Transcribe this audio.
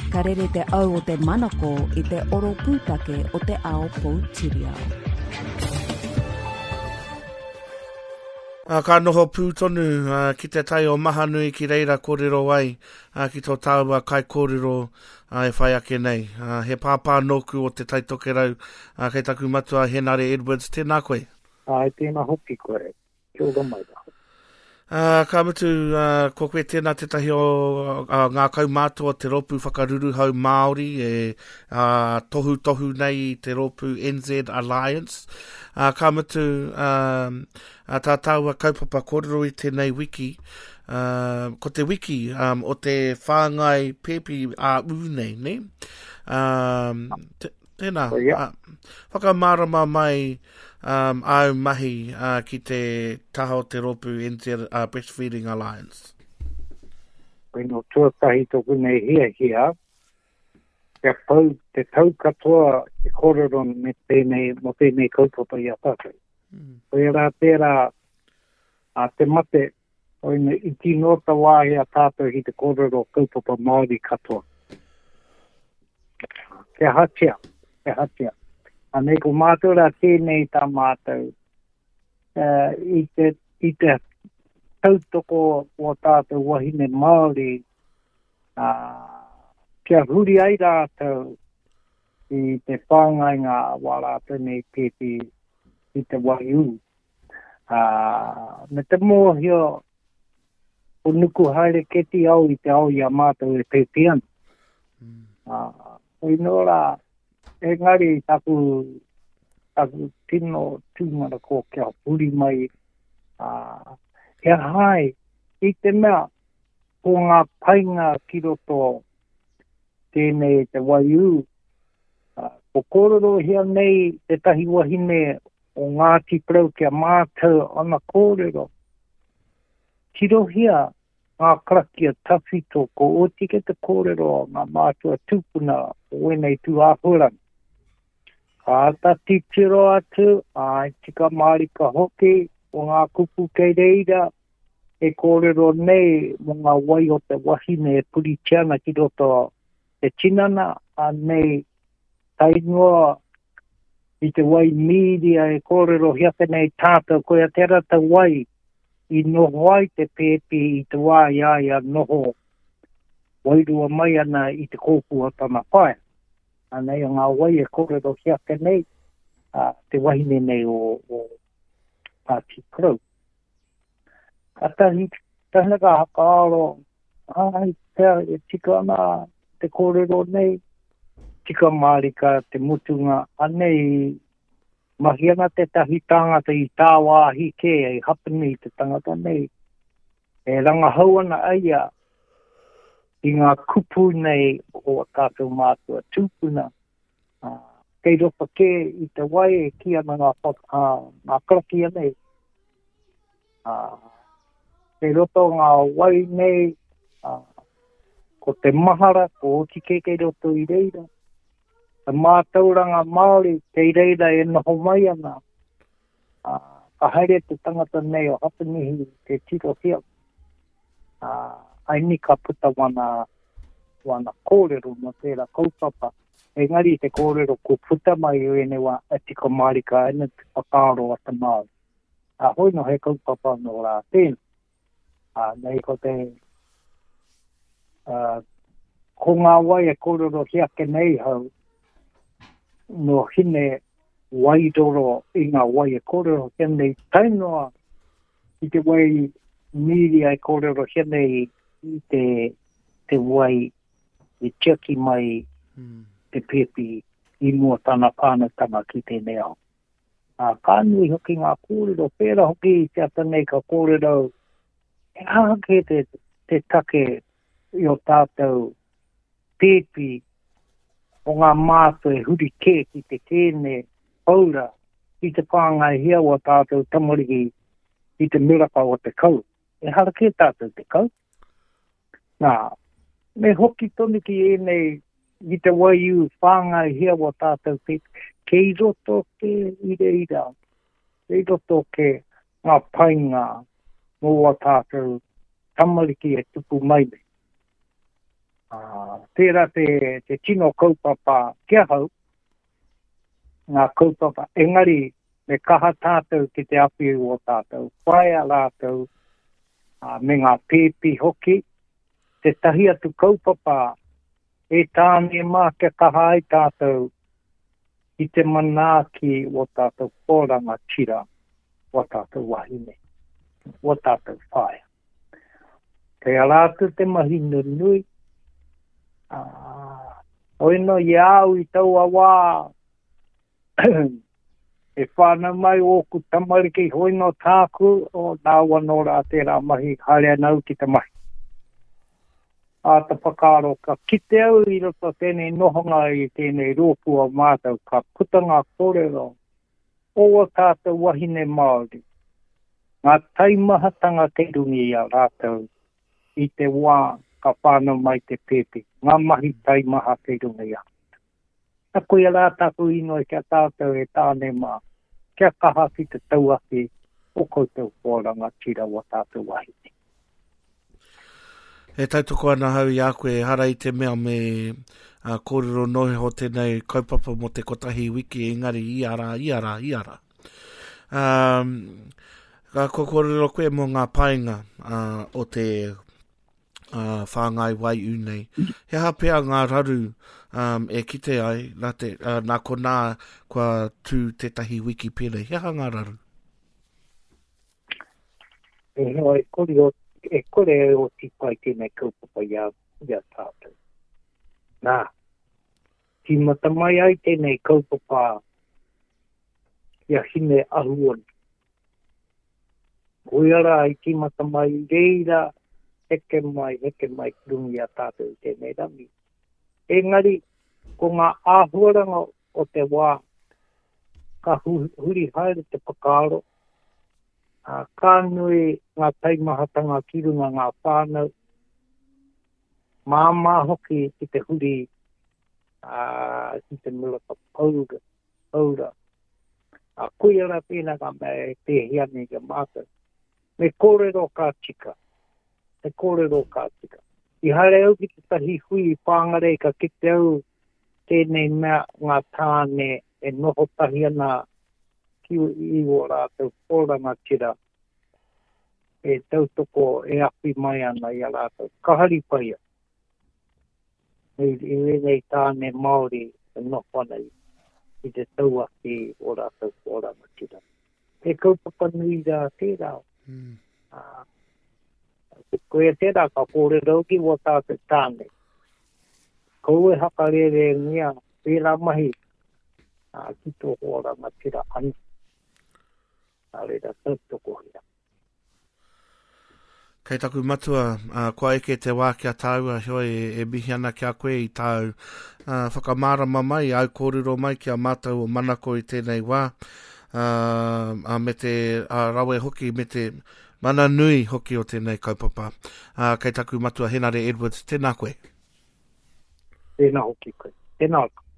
Ka rere te au o te manako I te oro pūtake o te ao Poutirihau. Ka noho pūtonu ki te tai o Mahanui ki reira kōrero ai ki tō tāua kai kōrero e whai ake nei. He pāpā nōku o te taitoke rau kei taku matua Henare Edwards, tēnā koe. Tēnā hoki koe, kia ora mai rā. Ka mutu ko koe tēnā tetahi o ngā kaumātua te ropu whakaruru hau Māori tohu nei te ropu NZ Alliance. Ka mutu tā tāua kaupapa kōrero I tēnei wiki. Ko te wiki o te whāngai pepi a unei, ne? Tēnā, whakamārama mai au mahi ki te taha o te ropu NZ Breastfeeding Alliance. Koe no tuatahi toku nei hia, te tau katoa te kōrero me mo tēnei kaupapa I a tātou. Koe rā tērā te mate, koe ne iti nota wāhi a tātou ki te kōrero kaupapa Māori katoa. Te hatia. Anei ko mātou rā tēnei tā mātou I te tautoko o tātou wahine Māori kia huri ai rātou I te whāngai ngā wārātou nei pepi I te waiu. Me te mōhio o nuku haere keti au I te au I a mātou e pepian. Ino rā engari taku tino tūmara ko kia huri mai he hai I te mea ko ngā painga ki roto tēnei te waiu ko kōrero hea nei te tahi wahine o Ngāti Prau kia mātou ana kōrero ki rohia ngā krakia tawhito ko otike te kōrero ngā mātua tūpuna o wenei tū āhuran. Ka tati tiro atu, tika marika hoki o ngā kupu kei reira e kōrero nei mo ngā wai o te wahine e puri tiana ki roto te tinana a nei tainua I te wai media e kōrero hiake nei tātou koe a tera te wai I noho ai te pepe I te wā ia noho wairua mai ana I te kōpua tana whae. Anei ngā wai e kōrero hiake nei te wahine nei o Ngāti Prau. Tahi ka haka aro, pēr e tika ana te kōrero nei, tika marika te mutunga, anei mahi ana te tahi tangata I tā wāhi ke ai hapani te tangata nei. E ranga hau ana aia I ngā kupu nei o tātou mātua tūpuna. Kei ropa ke I te wai e ki ana ngā kraki anei. Kei roto ngā wai nei ko te mahara, ko otike kei roto I reira. Te mātauranga Māori kei reira e noho mai ana. Ka haere te tangata nei o hapanihi te tiro hia. Ai ni ka puta wana kōrero no tērā kaupapa. Engari te kōrero ko puta mai o ene wa atiko marika ene te whakaaro a te Māori. Hoi no he kaupapa no rā tēnā. Nei ko te ko ngā wai e kōrero hiake nei hau no hine waidoro I ngā wai e kōrero hianei tainoa I te wai media e kōrero hianei I te wai I tiaki mai te pepi I mua tana pānatanga ki tēnei au. Ka nui hoki ngā kōrero, pēra hoki I te atanei ka kōrero e hake te take I o tātou pepi o ngā mātua e huri ke ki te tēne paura I te pāngai hia o tātou tamariki I te miraka o te kau. E harake tātou te kau. Nā, me hoki tonu ki enei I te waiu whāngai hia o tātou pepi. Kei roto ke I reira. Kei roto ke ngā painga mō o tātou tamariki e tupu mai. Tērā te tino kaupapa kia hau, ngā kaupapa, engari me kaha tātou ki te api o tātou, whaia rātou, me ngā pēpi hoki, te tahi atu kaupapa, e tāne mā kia kaha ai tātou, i te manaaki o tātou pōranga tira, o tātou wahine, o tātou whaia. Kei rātou te mahinu nui, oino i au i tau awā, e whāna mai oku tamariki hoino tāku o nāua nō rā tērā mahi harea nau ki te mahi. A ta whakaaro ka kite au i roto tēnei nohonga i tēnei rōpua mātou ka putanga kōrero o tātou wahine Māori. Ngā taimahatanga te rungi a rātou i te wā ka whānau mai te pēpi. Ngā mahi taimaha te rungi a. A koe rā tāku ino e kia tātou e tāne mā. Kia kaha ki te tauaki o koutou pōranga tira o tātou wahine. E tautoko ana hau i a koe hara i te mea me kōrero nohe ho tēnei kaupapa mo te kotahi wiki engari iara. Ka kōrero koe mo ngā painga o te whāngai wai unei. He hapea ngā raru e kite ai, nā kona kua tū tētahi wiki pere. He ha ngā raru? E kore o tipai tēnei kaupapa ia tātou. Nā, ti matamai ai tēnei kaupapa ia hine ahuon. Koiara ai ti matamai reira heke mai kurungi a tātou tēnei rangi. Engari, ko ngā āhuaranga o te wā, ka huri haere te whakaaro, ka nui ngā taimahatanga ki runga ngā whānau, māmā hoki ki te huri, ki te mulaka paura. Kuiara pēnā ka me te hiani ka mātou. Me kōrero ka tika. I haere au ki te tahi hui whāngare ka kite au tēnei mea ngā tāne e noho tahi ana ki i o rātou pōranga tira. E tautoko e api mai ana i a rātou. Kahari paia. I nei tāne Māori e noho ana i te tauaki o rātou pōranga tira. E kaupapa nui rā tērā. Koe tērā ka kōrero ki o tātou tāne. Kou e hakarere ngia pērā mahi ki tō hōranga tira anu. Reira tautoko hira. Kei taku matua, kua eke te wā kia tāua hoi e mihi ana kia koe i tāu whakamārama mai, au kōrero mai kia mātou o manako i tēnei wā. Me te rawe hoki me te mana nui hoki o tēnei kaupapa. Kei taku matua Henare Edwards, tēnā koe. Tēnā hoki koe. Tēnā koe.